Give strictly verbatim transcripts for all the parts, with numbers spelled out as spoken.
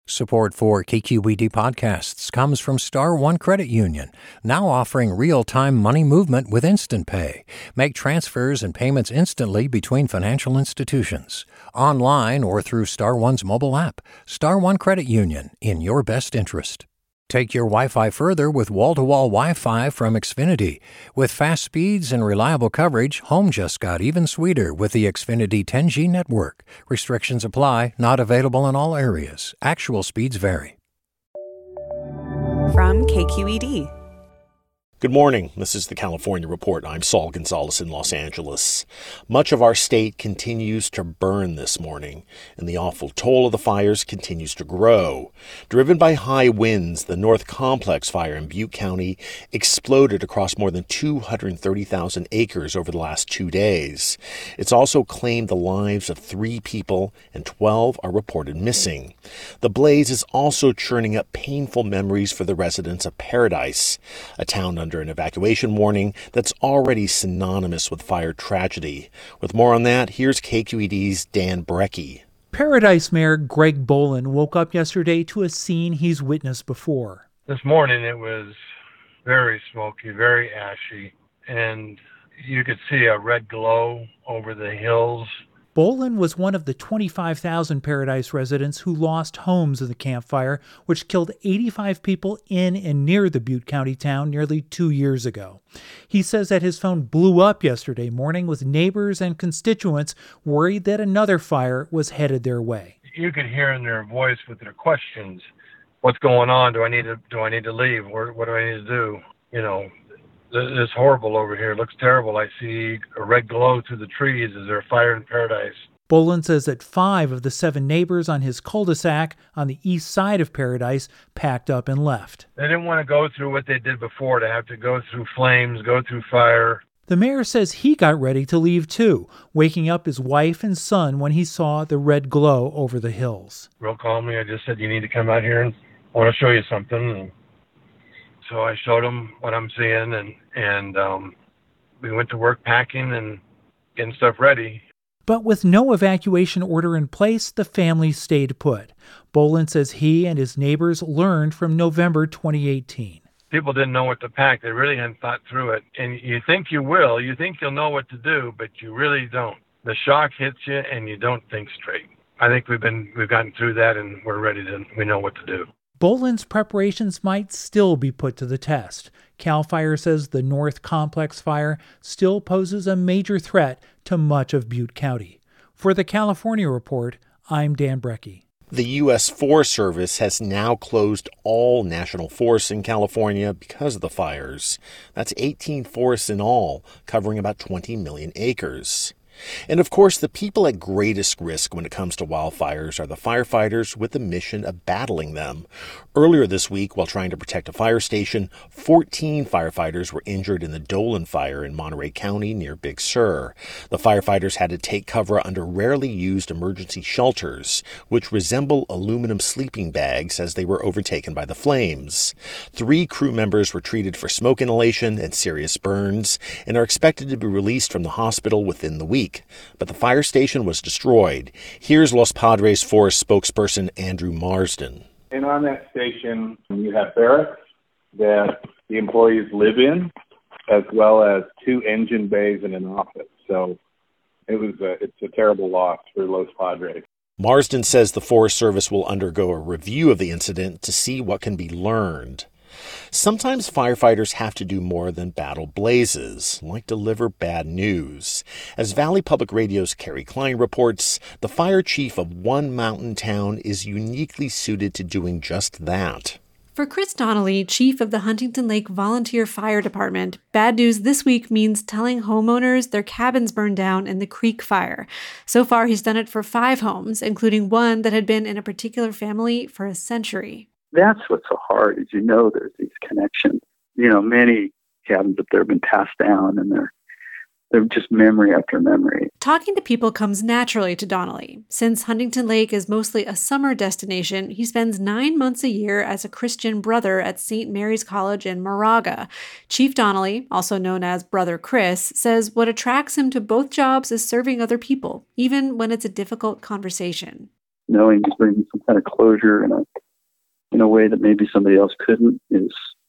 Support for K Q E D podcasts comes from Star One Credit Union, now offering real-time money movement with Instant Pay. Make transfers and payments instantly between financial institutions, online or through Star One's mobile app. Star One Credit Union, in your best interest. Take your Wi-Fi further with wall-to-wall Wi-Fi from Xfinity. With fast speeds and reliable coverage, home just got even sweeter with the Xfinity ten G network. Restrictions apply, not available in all areas. Actual speeds vary. From K Q E D. Good morning. This is the California Report. I'm Saul Gonzalez in Los Angeles. Much of our state continues to burn this morning, and the awful toll of the fires continues to grow. Driven by high winds, the North Complex fire in Butte County exploded across more than two hundred thirty thousand acres over the last two days. It's also claimed the lives of three people, and twelve are reported missing. The blaze is also churning up painful memories for the residents of Paradise, a town under an evacuation warning that's already synonymous with fire tragedy. With more on that, here's K Q E D's Dan Brecky. Paradise Mayor Greg Boland woke up yesterday to a scene he's witnessed before. This morning it was very smoky, very ashy, and you could see a red glow over the hills. Boland was one of the twenty-five thousand Paradise residents who lost homes in the Camp Fire, which killed eighty-five people in and near the Butte County town nearly two years ago. He says that his phone blew up yesterday morning with neighbors and constituents worried that another fire was headed their way. You could hear in their voice with their questions, what's going on? Do I need to, do I need to leave? What, what do I need to do? You know, it's horrible over here. It looks terrible. I see a red glow through the trees. Is there a fire in Paradise? Boland says that five of the seven neighbors on his cul-de-sac on the east side of Paradise packed up and left. They didn't want to go through what they did before, to have to go through flames, go through fire. The mayor says he got ready to leave too, waking up his wife and son when he saw the red glow over the hills. Real calmly, I just said, you need to come out here and I want to show you something. And so I showed him what I'm seeing, and, and um, we went to work packing and getting stuff ready. But with no evacuation order in place, the family stayed put. Boland says he and his neighbors learned from November twenty eighteen. People didn't know what to pack. They really hadn't thought through it. And you think you will. You think you'll know what to do, but you really don't. The shock hits you, and you don't think straight. I think we've been we've gotten through that, and we're ready to. We know what to do. Boland's preparations might still be put to the test. CAL FIRE says the North Complex fire still poses a major threat to much of Butte County. For the California Report, I'm Dan Brecky. The U S Forest Service has now closed all national forests in California because of the fires. That's eighteen forests in all, covering about twenty million acres. And of course, the people at greatest risk when it comes to wildfires are the firefighters with the mission of battling them. Earlier this week, while trying to protect a fire station, fourteen firefighters were injured in the Dolan fire in Monterey County near Big Sur. The firefighters had to take cover under rarely used emergency shelters, which resemble aluminum sleeping bags as they were overtaken by the flames. Three crew members were treated for smoke inhalation and serious burns and are expected to be released from the hospital within the week. But the fire station was destroyed. Here's Los Padres Forest spokesperson Andrew Marsden. And on that station, you have barracks that the employees live in, as well as two engine bays and an office. So it was a, it's a terrible loss for Los Padres. Marsden says the Forest Service will undergo a review of the incident to see what can be learned. Sometimes firefighters have to do more than battle blazes, like deliver bad news. As Valley Public Radio's Carrie Klein reports, the fire chief of one mountain town is uniquely suited to doing just that. For Chris Donnelly, chief of the Huntington Lake Volunteer Fire Department, bad news this week means telling homeowners their cabins burned down in the Creek Fire. So far, he's done it for five homes, including one that had been in a particular family for a century. That's what's so hard, is you know there's these connections. You know, many cabins up there have been passed down, and they're they're just memory after memory. Talking to people comes naturally to Donnelly. Since Huntington Lake is mostly a summer destination, he spends nine months a year as a Christian brother at Saint Mary's College in Moraga. Chief Donnelly, also known as Brother Chris, says what attracts him to both jobs is serving other people, even when it's a difficult conversation. Knowing he's bringing some kind of closure and a in a way that maybe somebody else couldn't is,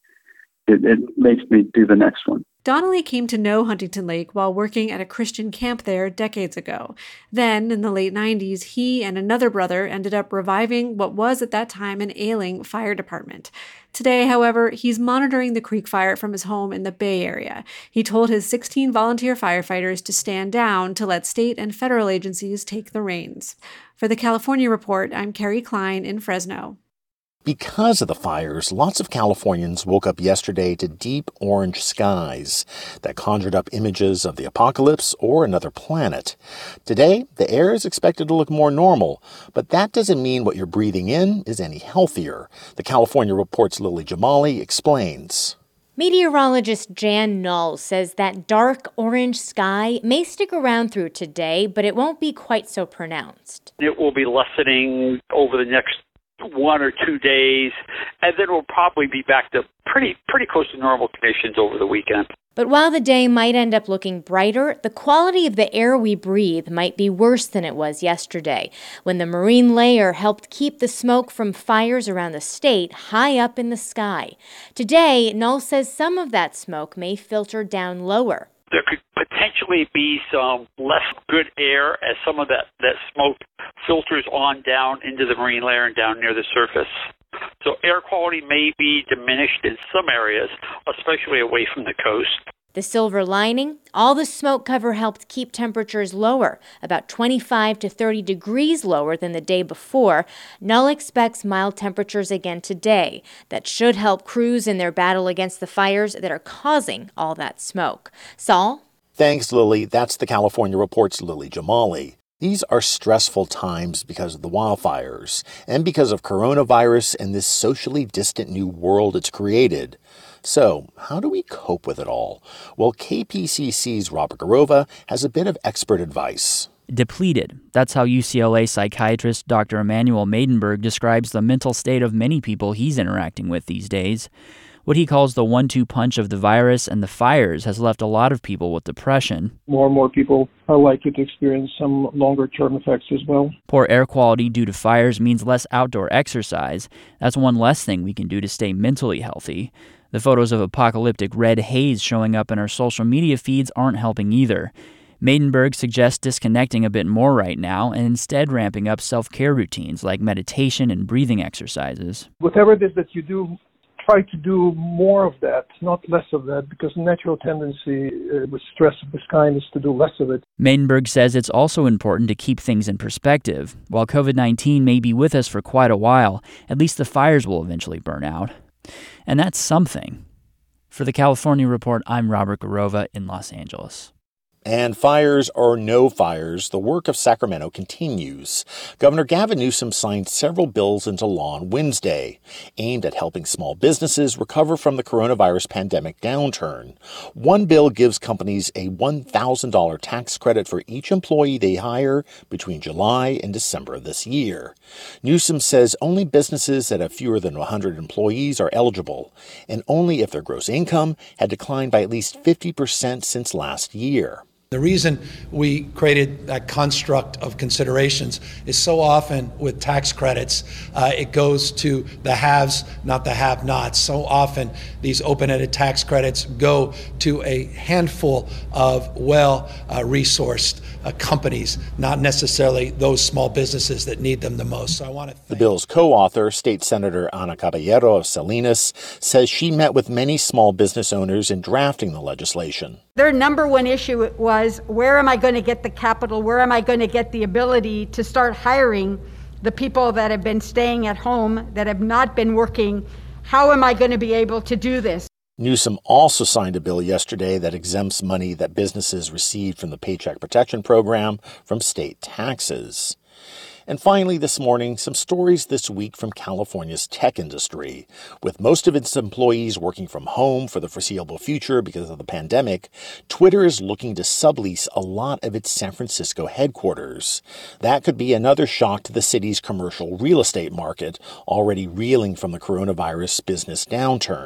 it, it makes me do the next one. Donnelly came to know Huntington Lake while working at a Christian camp there decades ago. Then, in the late nineties, he and another brother ended up reviving what was at that time an ailing fire department. Today, however, he's monitoring the creek fire from his home in the Bay Area. He told his sixteen volunteer firefighters to stand down to let state and federal agencies take the reins. For the California Report, I'm Carrie Klein in Fresno. Because of the fires, lots of Californians woke up yesterday to deep orange skies that conjured up images of the apocalypse or another planet. Today, the air is expected to look more normal, but that doesn't mean what you're breathing in is any healthier. The California Report's Lily Jamali explains. Meteorologist Jan Null says that dark orange sky may stick around through today, but it won't be quite so pronounced. It will be lessening over the next one or two days, and then we'll probably be back to pretty pretty close to normal conditions over the weekend. But while the day might end up looking brighter, the quality of the air we breathe might be worse than it was yesterday, when the marine layer helped keep the smoke from fires around the state high up in the sky. Today, Null says some of that smoke may filter down lower. There could potentially be some less good air as some of that, that smoke filters on down into the marine layer and down near the surface. So air quality may be diminished in some areas, especially away from the coast. The silver lining, all the smoke cover helped keep temperatures lower, about twenty-five to thirty degrees lower than the day before. Null expects mild temperatures again today. That should help crews in their battle against the fires that are causing all that smoke. Saul? Thanks, Lily. That's the California Report's Lily Jamali. These are stressful times because of the wildfires and because of coronavirus and this socially distant new world it's created. So, how do we cope with it all? Well, K P C C's Robert Garova has a bit of expert advice. Depleted. That's how U C L A psychiatrist Doctor Emmanuel Maidenberg describes the mental state of many people he's interacting with these days. What he calls the one two punch of the virus and the fires has left a lot of people with depression. More and more people are likely to experience some longer-term effects as well. Poor air quality due to fires means less outdoor exercise. That's one less thing we can do to stay mentally healthy. The photos of apocalyptic red haze showing up in our social media feeds aren't helping either. Maidenberg suggests disconnecting a bit more right now and instead ramping up self-care routines like meditation and breathing exercises. Whatever it is that you do, try to do more of that, not less of that, because the natural tendency uh, with stress of this kind is to do less of it. Maidenberg says it's also important to keep things in perspective. While covid nineteen may be with us for quite a while, at least the fires will eventually burn out. And that's something. For the California Report, I'm Robert Garova in Los Angeles. And fires or no fires, the work of Sacramento continues. Governor Gavin Newsom signed several bills into law on Wednesday, aimed at helping small businesses recover from the coronavirus pandemic downturn. One bill gives companies a one thousand dollars tax credit for each employee they hire between July and December of this year. Newsom says only businesses that have fewer than one hundred employees are eligible, and only if their gross income had declined by at least fifty percent since last year. The reason we created that construct of considerations is so often with tax credits, uh, it goes to the haves, not the have-nots. So often these open-ended tax credits go to a handful of well-resourced uh, companies, not necessarily those small businesses that need them the most. So I want to thank The bill's co-author, State Senator Ana Caballero of Salinas, says she met with many small business owners in drafting the legislation. Their number one issue was, where am I going to get the capital? Where am I going to get the ability to start hiring the people that have been staying at home, that have not been working? How am I going to be able to do this? Newsom also signed a bill yesterday that exempts money that businesses received from the Paycheck Protection Program from state taxes. And finally this morning, some stories this week from California's tech industry. With most of its employees working from home for the foreseeable future because of the pandemic, Twitter is looking to sublease a lot of its San Francisco headquarters. That could be another shock to the city's commercial real estate market, already reeling from the coronavirus business downturn.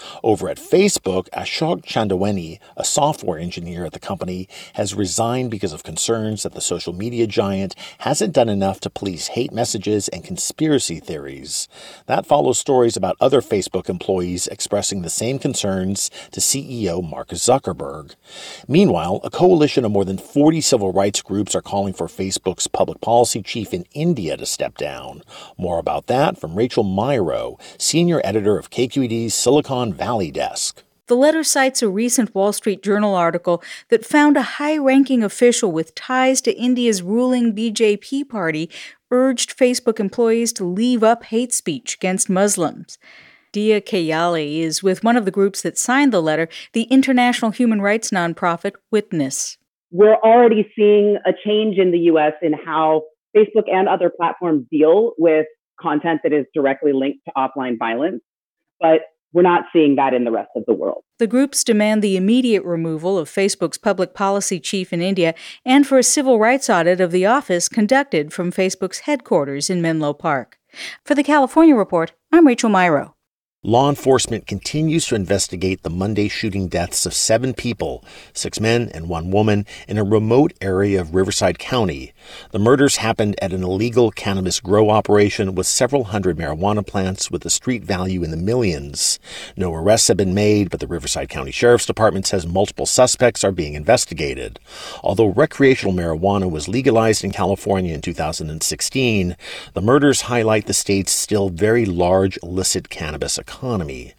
Over at Facebook, Ashok Chandawani, a software engineer at the company, has resigned because of concerns that the social media giant hasn't done enough to police hate messages and conspiracy theories. That follows stories about other Facebook employees expressing the same concerns to C E O Mark Zuckerberg. Meanwhile, a coalition of more than forty civil rights groups are calling for Facebook's public policy chief in India to step down. More about that from Rachel Myrow, senior editor of K Q E D's Silicon Valley desk. The letter cites a recent Wall Street Journal article that found a high-ranking official with ties to India's ruling B J P party urged Facebook employees to leave up hate speech against Muslims. Dia Kayali is with one of the groups that signed the letter, the international human rights nonprofit Witness. We're already seeing a change in the U S in how Facebook and other platforms deal with content that is directly linked to offline violence, but we're not seeing that in the rest of the world. The groups demand the immediate removal of Facebook's public policy chief in India and for a civil rights audit of the office conducted from Facebook's headquarters in Menlo Park. For the California Report, I'm Rachel Myrow. Law enforcement continues to investigate the Monday shooting deaths of seven people, six men and one woman, in a remote area of Riverside County. The murders happened at an illegal cannabis grow operation with several hundred marijuana plants with a street value in the millions. No arrests have been made, but the Riverside County Sheriff's Department says multiple suspects are being investigated. Although recreational marijuana was legalized in California in two thousand sixteen, the murders highlight the state's still very large illicit cannabis economy. economy.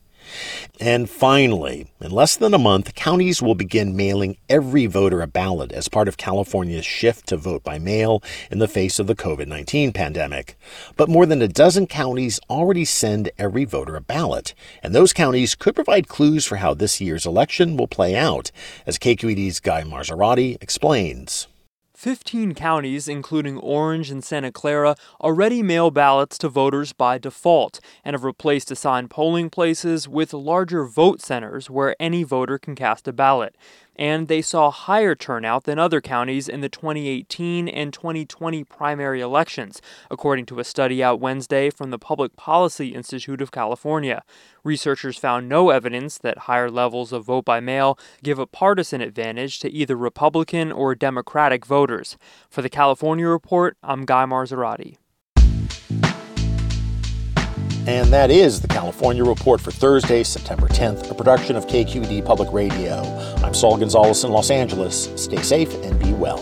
And finally, in less than a month, counties will begin mailing every voter a ballot as part of California's shift to vote by mail in the face of the covid nineteen pandemic. But more than a dozen counties already send every voter a ballot, and those counties could provide clues for how this year's election will play out, as K Q E D's Guy Marzorati explains. fifteen counties, including Orange and Santa Clara, already mail ballots to voters by default and have replaced assigned polling places with larger vote centers where any voter can cast a ballot. And they saw higher turnout than other counties in the twenty eighteen and twenty twenty primary elections, according to a study out Wednesday from the Public Policy Institute of California. Researchers found no evidence that higher levels of vote by mail give a partisan advantage to either Republican or Democratic voters. For the California Report, I'm Guy Marzorati. And that is the California Report for Thursday, September tenth, a production of K Q E D Public Radio. I'm Saul Gonzalez in Los Angeles. Stay safe and be well.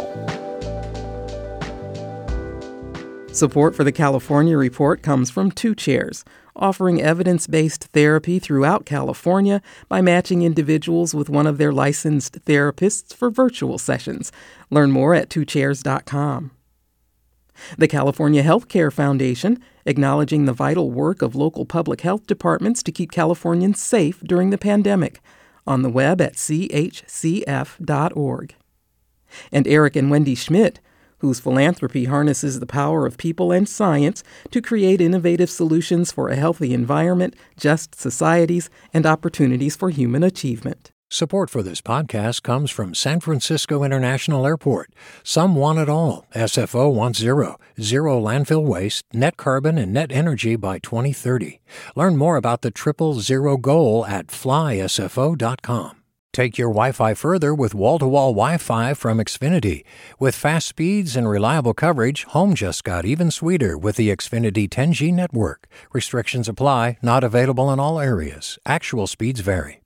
Support for the California Report comes from Two Chairs, offering evidence-based therapy throughout California by matching individuals with one of their licensed therapists for virtual sessions. Learn more at two chairs dot com. The California Healthcare Foundation, acknowledging the vital work of local public health departments to keep Californians safe during the pandemic. On the web at c h c f dot org. And Eric and Wendy Schmidt, whose philanthropy harnesses the power of people and science to create innovative solutions for a healthy environment, just societies, and opportunities for human achievement. Support for this podcast comes from San Francisco International Airport. Some want it all. S F O wants zero. Zero landfill waste, net carbon, and net energy by twenty thirty. Learn more about the triple zero goal at fly s f o dot com. Take your Wi-Fi further with wall-to-wall Wi-Fi from Xfinity. With fast speeds and reliable coverage, home just got even sweeter with the Xfinity ten G network. Restrictions apply, not available in all areas. Actual speeds vary.